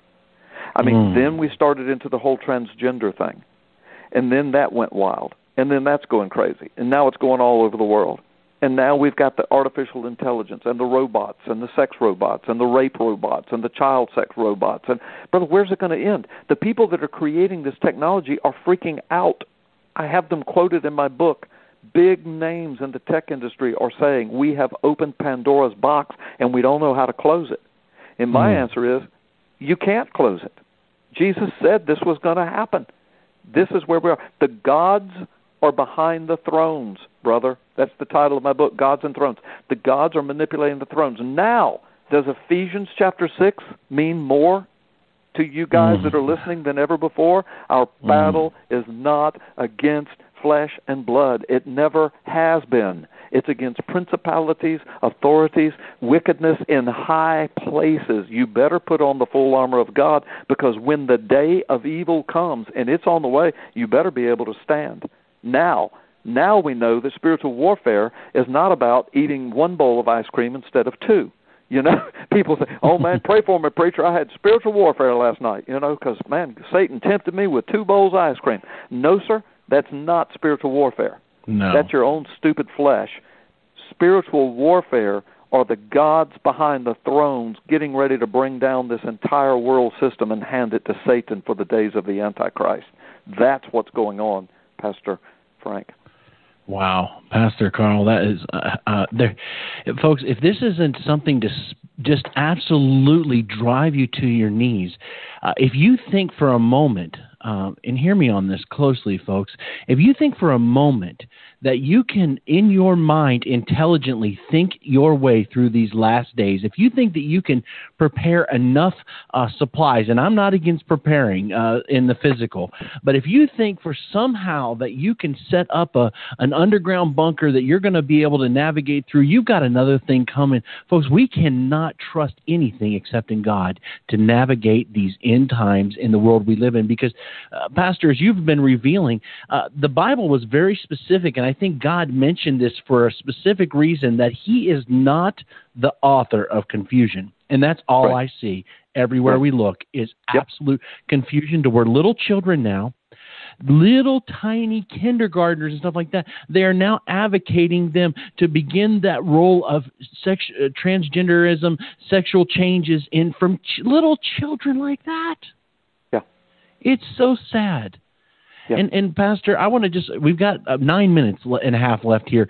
Then we started into the whole transgender thing. And then that went wild. And then that's going crazy. And now it's going all over the world. And now we've got the artificial intelligence and the robots and the sex robots and the rape robots and the child sex robots. And, brother, where's it going to end? The people that are creating this technology are freaking out. I have them quoted in my book. Big names in the tech industry are saying, we have opened Pandora's box and we don't know how to close it. And my answer is, you can't close it. Jesus said this was going to happen. This is where we are. The gods are behind the thrones, brother. That's the title of my book, Gods and Thrones. The gods are manipulating the thrones. Now, does Ephesians chapter 6 mean more to you guys that are listening than ever before? Our battle is not against flesh and blood. It never has been. It's against principalities, authorities, wickedness in high places. You better put on the full armor of God, because when the day of evil comes, and it's on the way, you better be able to stand. Now Now we know that spiritual warfare is not about eating one bowl of ice cream instead of two. You know, people say, "Oh man, pray for me, preacher. I had spiritual warfare last night." You know, because man, Satan tempted me with 2 bowls of ice cream. No, sir, that's not spiritual warfare. No, that's your own stupid flesh. Spiritual warfare are the gods behind the thrones getting ready to bring down this entire world system and hand it to Satan for the days of the Antichrist. That's what's going on, Pastor Frank. Wow, Pastor Carl, that is there, folks. If this isn't something to just absolutely drive you to your knees, if you think for a moment, and hear me on this closely, folks, if you think for a moment that you can, in your mind, intelligently think your way through these last days, if you think that you can prepare enough supplies, and I'm not against preparing in the physical, but if you think for somehow that you can set up an underground bunker that you're going to be able to navigate through, you've got another thing coming. Folks, we cannot trust anything except in God to navigate these end times in the world we live in, because, pastors, you've been revealing, the Bible was very specific, and I think God mentioned this for a specific reason, that He is not the author of confusion. And that's all I see everywhere we look is absolute confusion to where little children now, little tiny kindergartners and stuff like that, they are now advocating them to begin that role of transgenderism, sexual changes from little children like that. Yeah. It's so sad. Yeah. And Pastor, I want to we've got 9 minutes and a half left here.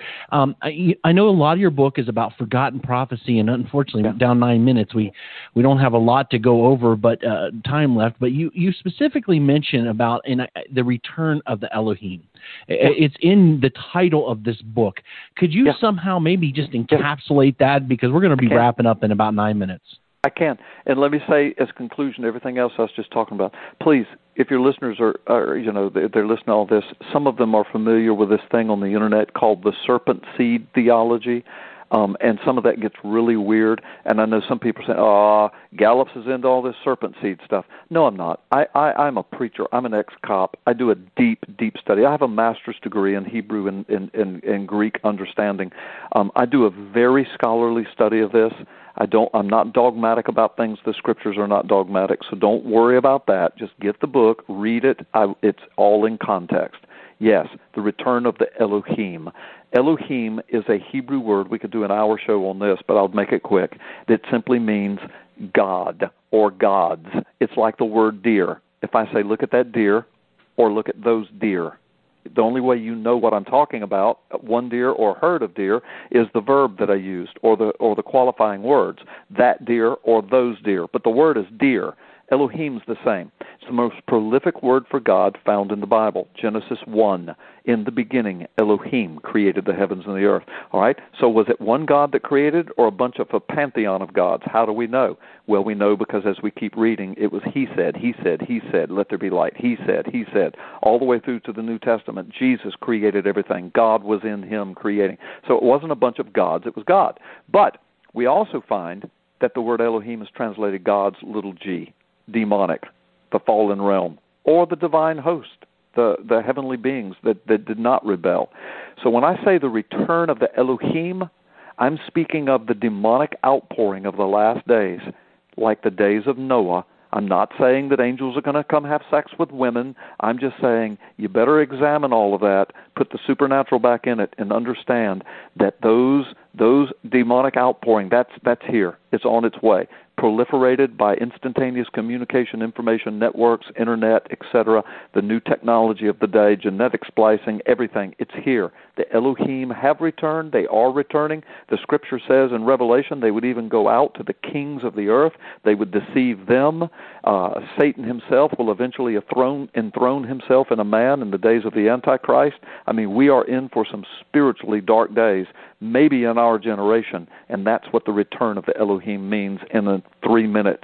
I know a lot of your book is about forgotten prophecy, and unfortunately, down 9 minutes, we don't have a lot to go over, but time left. But you specifically mention about the return of the Elohim. It's in the title of this book. Could you somehow maybe just encapsulate that, because we're going to be wrapping up in about 9 minutes? I can. And let me say, as a conclusion, everything else I was just talking about, please, if your listeners are they're listening to all this, some of them are familiar with this thing on the internet called the serpent seed theology, and some of that gets really weird. And I know some people say, Gallups is into all this serpent seed stuff. No, I'm not. I'm a preacher. I'm an ex-cop. I do a deep, deep study. I have a master's degree in Hebrew and Greek understanding. I do a very scholarly study of this. I'm not dogmatic about things. The scriptures are not dogmatic, so don't worry about that. Just get the book, read it. It's all in context. Yes, the return of the Elohim. Elohim is a Hebrew word. We could do an hour show on this, but I'll make it quick. It simply means God or gods. It's like the word deer. If I say, look at that deer, or look at those deer, the only way you know what I'm talking about, one deer or herd of deer, is the verb that I used or the qualifying words, that deer or those deer. But the word is deer. Elohim's the same. It's the most prolific word for God found in the Bible. Genesis 1, in the beginning, Elohim created the heavens and the earth. All right? So was it one God that created, or a pantheon of gods? How do we know? Well, we know because as we keep reading, it was He said, He said, He said, let there be light. He said, all the way through to the New Testament. Jesus created everything. God was in Him creating. So it wasn't a bunch of gods, it was God. But we also find that the word Elohim is translated God's little g, demonic, the fallen realm, or the divine host, the heavenly beings that did not rebel. So when I say the return of the Elohim, I'm speaking of the demonic outpouring of the last days, like the days of Noah. I'm not saying that angels are going to come have sex with women. I'm just saying you better examine all of that, put the supernatural back in it, and understand that those demonic outpouring, that's here. It's on its way. Proliferated by instantaneous communication information networks, internet, etc., the new technology of the day, genetic splicing, everything. It's here. The Elohim have returned. They are returning. The Scripture says in Revelation they would even go out to the kings of the earth. They would deceive them. Satan himself will eventually enthrone himself in a man in the days of the Antichrist. I mean, we are in for some spiritually dark days, maybe in our generation, and that's what the return of the Elohim means in a 3-minute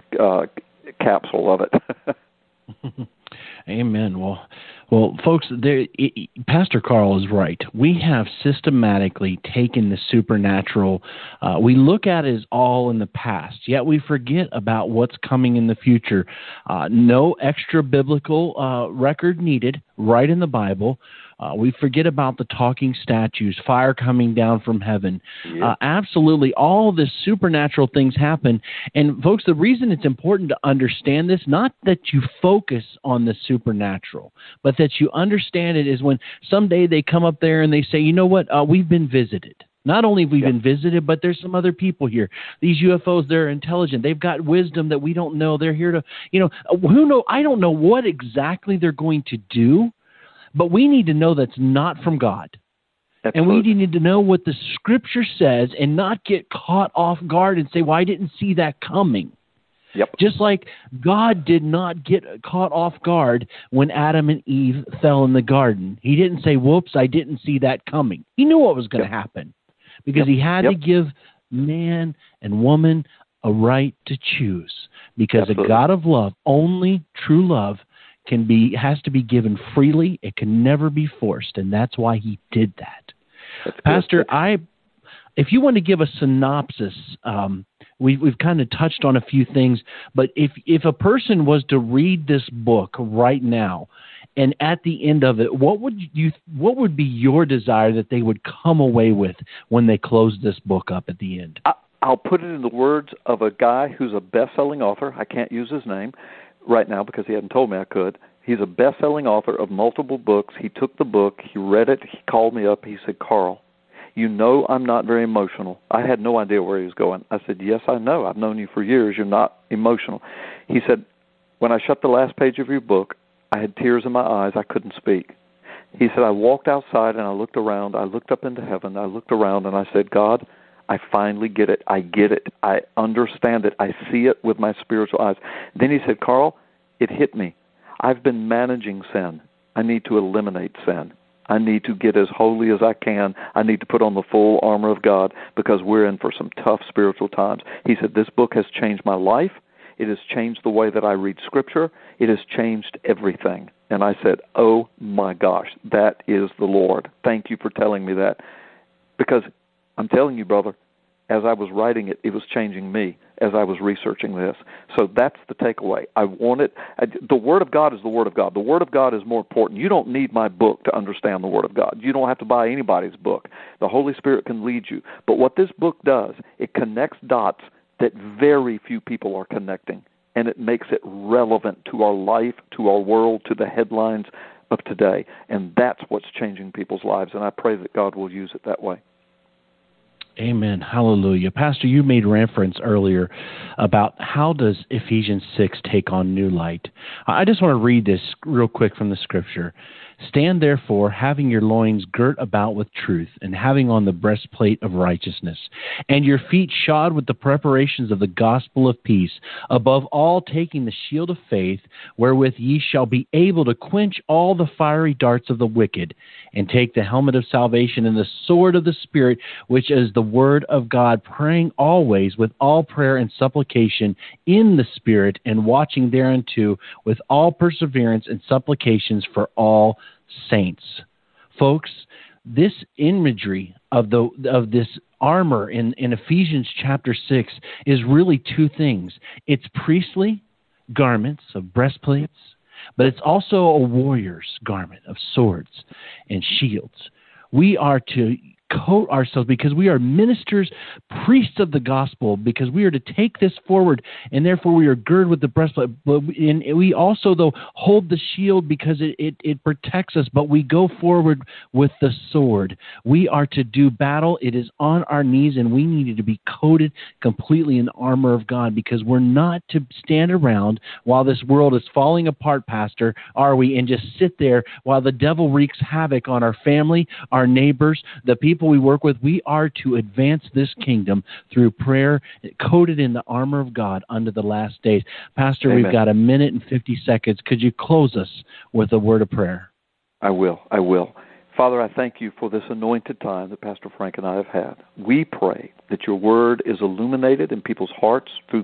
capsule of it. Amen. Well, folks, Pastor Carl is right. We have systematically taken the supernatural. We look at it as all in the past, yet we forget about what's coming in the future. No extra biblical record needed, right in the Bible. We forget about the talking statues, fire coming down from heaven. Yeah. Absolutely, all this supernatural things happen. And folks, the reason it's important to understand this, not that you focus on the supernatural, but that you understand it, is when someday they come up there and they say, you know what, we've been visited. Not only have we been visited, but there's some other people here. These UFOs, they're intelligent. They've got wisdom that we don't know. They're here to, I don't know what exactly they're going to do, but we need to know that's not from God. Absolutely. And we need to know what the Scripture says and not get caught off guard and say, well, I didn't see that coming. Yep. Just like God did not get caught off guard when Adam and Eve fell in the garden. He didn't say, whoops, I didn't see that coming. He knew what was going to happen. Because he had to give man and woman a right to choose. Because a God of love, only true love, has to be given freely. It can never be forced, and that's why he did that. Pastor, if you want to give a synopsis, we've kind of touched on a few things, but if a person was to read this book right now, and at the end of it, what would be your desire that they would come away with when they close this book up at the end? I'll put it in the words of a guy who's a best-selling author. I can't use his name right now because he hadn't told me I could. He's a best-selling author of multiple books. He took the book, he read it, he called me up, he said, Carl, you know I'm not very emotional. I had no idea where he was going. I said, yes, I know. I've known you for years. You're not emotional. He said, when I shut the last page of your book, I had tears in my eyes. I couldn't speak. He said, I walked outside and I looked around. I looked up into heaven. I looked around and I said, God, I finally get it. I get it. I understand it. I see it with my spiritual eyes. Then he said, Carl, it hit me. I've been managing sin. I need to eliminate sin. I need to get as holy as I can. I need to put on the full armor of God because we're in for some tough spiritual times. He said, this book has changed my life. It has changed the way that I read Scripture. It has changed everything. And I said, oh, my gosh, that is the Lord. Thank you for telling me that. Because I'm telling you, brother, as I was writing it, it was changing me as I was researching this. So that's the takeaway. The Word of God is the Word of God. The Word of God is more important. You don't need my book to understand the Word of God. You don't have to buy anybody's book. The Holy Spirit can lead you. But what this book does, it connects dots that very few people are connecting, and it makes it relevant to our life, to our world, to the headlines of today. And that's what's changing people's lives, and I pray that God will use it that way. Amen. Hallelujah. Pastor, you made reference earlier about how does Ephesians 6 take on new light. I just want to read this real quick from the Scripture. Stand therefore, having your loins girt about with truth, and having on the breastplate of righteousness, and your feet shod with the preparations of the gospel of peace, above all taking the shield of faith, wherewith ye shall be able to quench all the fiery darts of the wicked, and take the helmet of salvation and the sword of the Spirit, which is the word of God, praying always with all prayer and supplication in the Spirit, and watching thereunto with all perseverance and supplications for all saints. Folks, this imagery of this armor in Ephesians chapter 6 is really two things. It's priestly garments of breastplates, but it's also a warrior's garment of swords and shields. We are to coat ourselves because we are ministers, priests of the gospel, because we are to take this forward, and therefore we are girded with the breastplate. But we also, though, hold the shield because it protects us, but we go forward with the sword. We are to do battle. It is on our knees, and we need to be coated completely in the armor of God because we're not to stand around while this world is falling apart, Pastor, are we, and just sit there while the devil wreaks havoc on our family, our neighbors, the people we work with. We are to advance this kingdom through prayer, coated in the armor of God under the last days. Pastor, Amen. We've got 1 minute and 50 seconds. Could you close us with a word of prayer? I will. Father, I thank you for this anointed time that Pastor Frank and I have had. We pray that your word is illuminated in people's hearts through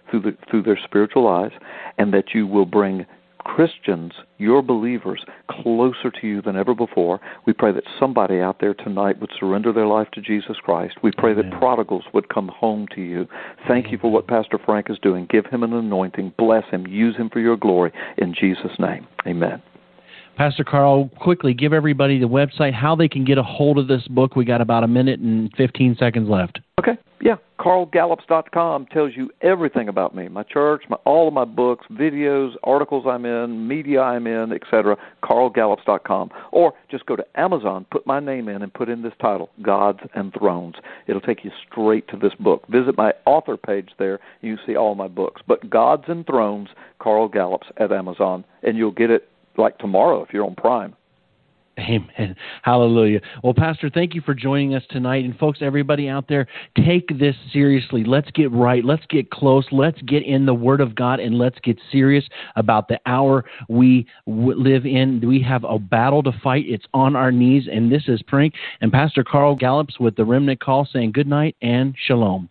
their spiritual eyes, and that you will bring Christians, your believers, closer to you than ever before. We pray that somebody out there tonight would surrender their life to Jesus Christ. We pray that prodigals would come home to you. Thank you for what Pastor Frank is doing. Give him an anointing. Bless him. Use him for your glory. In Jesus' name, amen. Pastor Carl, quickly give everybody the website, how they can get a hold of this book. We got about a minute and 15 seconds left. Okay, yeah. CarlGallups.com tells you everything about me, my church, all of my books, videos, articles I'm in, media I'm in, etc. CarlGallups.com. Or just go to Amazon, put my name in, and put in this title, Gods and Thrones. It'll take you straight to this book. Visit my author page there, and you see all my books. But Gods and Thrones, Carl Gallups at Amazon, and you'll get it like tomorrow if you're on Prime. Amen. Hallelujah. Well, Pastor, thank you for joining us tonight. And folks, everybody out there, take this seriously. Let's get right. Let's get close. Let's get in the Word of God, and let's get serious about the hour we live in. We have a battle to fight. It's on our knees. And this is Frank and Pastor Carl Gallups with the Remnant Call saying good night and shalom.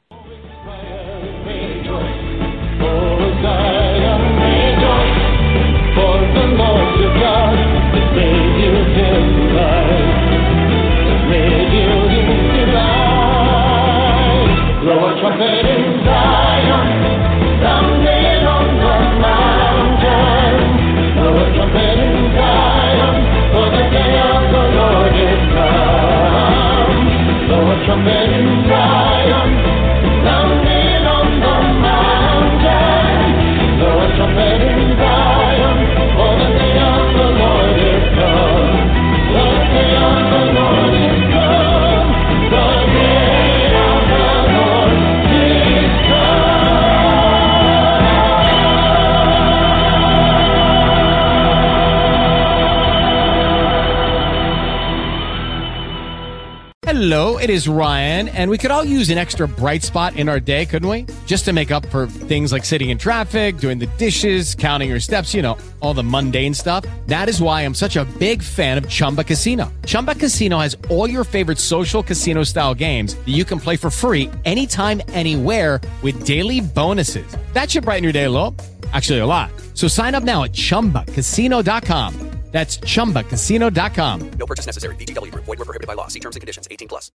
Blow a trumpet in Zion, sounding on the mountain. Blow a trumpet in Zion, for the day of the Lord is come. Blow a trumpet in Zion, sounding on the mountain. Blow a trumpet in Zion, for the day of the Lord is come. The day of the Lord is come. The day of the Lord is come. Hello, it is Ryan, and we could all use an extra bright spot in our day, couldn't we? Just to make up for things like sitting in traffic, doing the dishes, counting your steps, you know, all the mundane stuff. That is why I'm such a big fan of Chumba Casino. Chumba Casino has all your favorite social casino-style games that you can play for free anytime, anywhere with daily bonuses. That should brighten your day a little. Actually, a lot. So sign up now at ChumbaCasino.com. That's ChumbaCasino.com. No purchase necessary. VGW Group. Void where prohibited by law. See terms and conditions. 18+.